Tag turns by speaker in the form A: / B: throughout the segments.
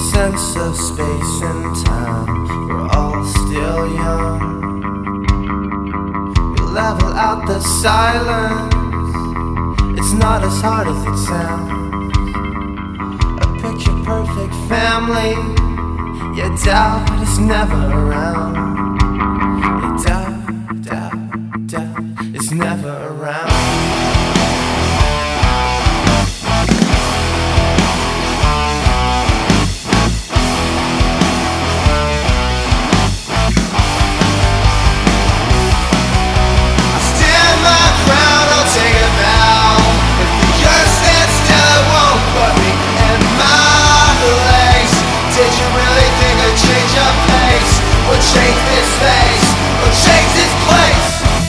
A: sense of space and time. We're all still young. We level out the silence. It's not as hard as it sounds. A picture perfect family. Your doubt is never around. Your doubt is never around. Change this face, or change this place.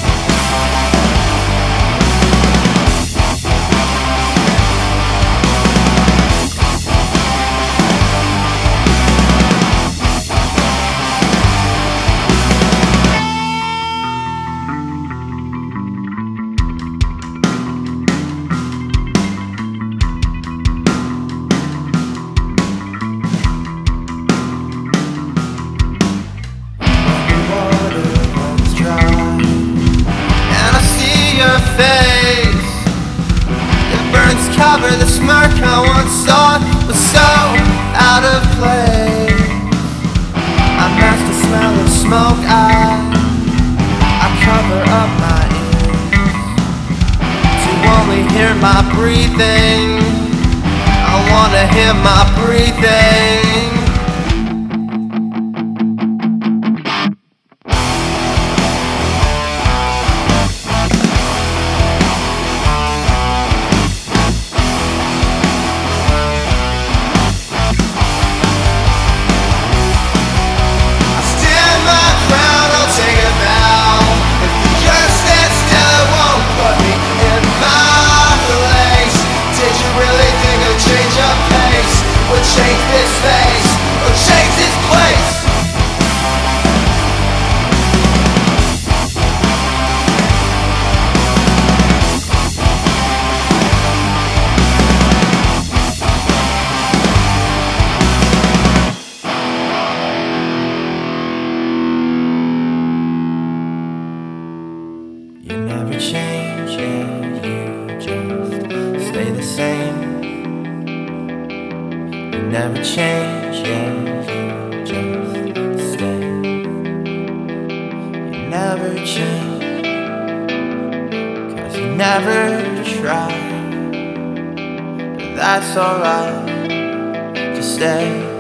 A: Cover the smirk I once saw was so out of place. I mask the smell of smoke. I cover up my ears to only hear my breathing. I wanna hear my breathing. Change this face, or change this place. You never change, yeah, you just stay the same. Never change, yeah, you just stay. You never change, 'cause you never try. But that's alright, just stay.